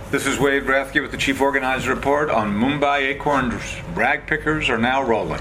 This is Wade Rathke with the Chief Organizer Report on Mumbai Acorns. Rag pickers are now rolling.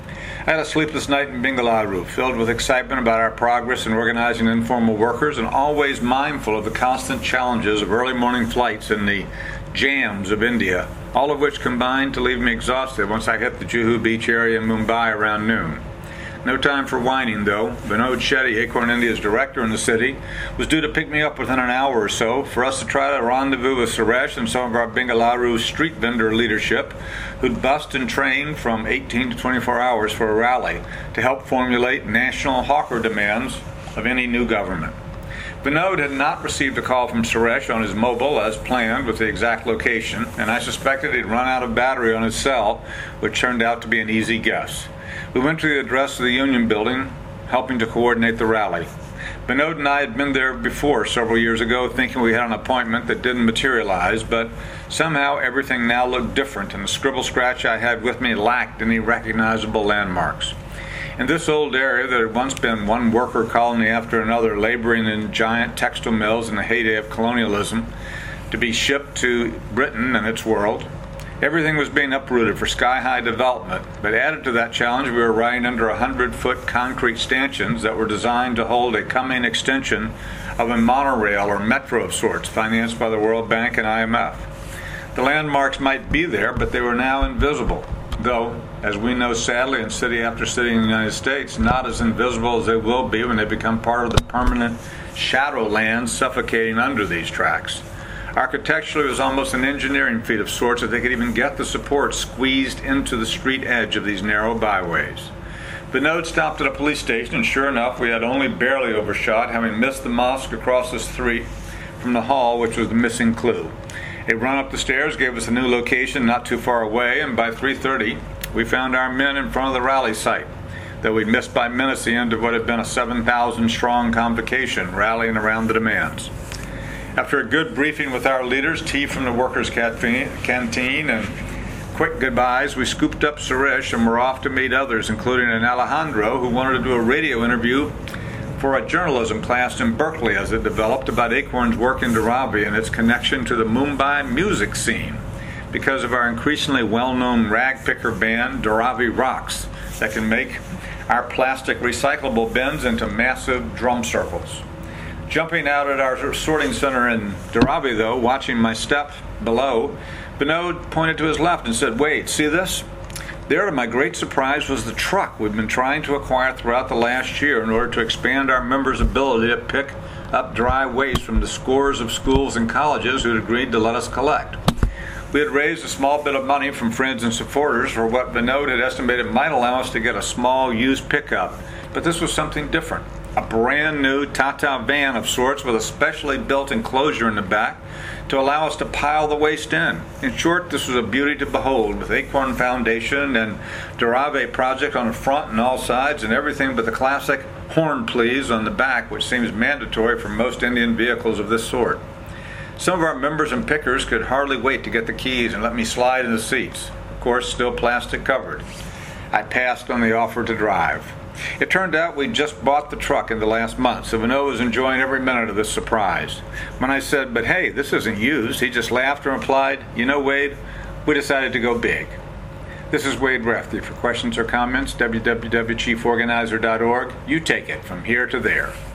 I had a sleepless night in Bengaluru, filled with excitement about our progress in organizing informal workers and always mindful of the constant challenges of early morning flights in the jams of India, all of which combined to leave me exhausted once I hit the Juhu Beach area in Mumbai around noon. No time for whining, though. Vinod Shetty, Acorn India's director in the city, was due to pick me up within an hour or so for us to try to rendezvous with Suresh and some of our Bengaluru street vendor leadership, who'd bussed and trained from 18 to 24 hours for a rally to help formulate national hawker demands of any new government. Vinod had not received a call from Suresh on his mobile as planned with the exact location, and I suspected he'd run out of battery on his cell, which turned out to be an easy guess. We went to the address of the Union Building, helping to coordinate the rally. Vinod and I had been there before several years ago, thinking we had an appointment that didn't materialize, but somehow everything now looked different, and the scribble scratch I had with me lacked any recognizable landmarks. In this old area that had once been one worker colony after another, laboring in giant textile mills in the heyday of colonialism, to be shipped to Britain and its world, everything was being uprooted for sky-high development, but added to that challenge, we were riding under 100-foot concrete stanchions that were designed to hold a coming extension of a monorail or metro of sorts, financed by the World Bank and IMF. The landmarks might be there, but they were now invisible, though, as we know sadly in city after city in the United States, not as invisible as they will be when they become part of the permanent shadowlands suffocating under these tracks. Architecturally, it was almost an engineering feat of sorts that they could even get the support squeezed into the street edge of these narrow byways. Vinod stopped at a police station, and sure enough, we had only barely overshot, having missed the mosque across the street from the hall, which was the missing clue. A run up the stairs gave us a new location not too far away, and by 3:30, we found our men in front of the rally site, though we'd missed by minutes the end of what had been a 7,000-strong convocation rallying around the demands. After a good briefing with our leaders, tea from the workers' canteen, and quick goodbyes, we scooped up Suresh and were off to meet others, including an Alejandro who wanted to do a radio interview for a journalism class in Berkeley as it developed about Acorn's work in Dharavi and its connection to the Mumbai music scene because of our increasingly well-known rag picker band, Dharavi Rocks, that can make our plastic recyclable bins into massive drum circles. Jumping out at our sorting center in Dharavi, though, watching my step below, Vinod pointed to his left and said, "Wait, see this?" There, to my great surprise, was the truck we've been trying to acquire throughout the last year in order to expand our members' ability to pick up dry waste from the scores of schools and colleges who had agreed to let us collect. We had raised a small bit of money from friends and supporters for what Vinod had estimated might allow us to get a small used pickup, but this was something different. A brand new Tata van of sorts with a specially built enclosure in the back to allow us to pile the waste in. In short, this was a beauty to behold, with Acorn Foundation and Dharavi Project on the front and all sides, and everything but the classic horn please on the back, which seems mandatory for most Indian vehicles of this sort. Some of our members and pickers could hardly wait to get the keys and let me slide in the seats, of course still plastic covered. I passed on the offer to drive. It turned out we'd just bought the truck in the last month, so Vinod was enjoying every minute of this surprise. When I said, "But hey, this isn't used," he just laughed and replied, "You know, Wade, we decided to go big." This is Wade Rathke. For questions or comments, www.chieforganizer.org. You take it from here to there.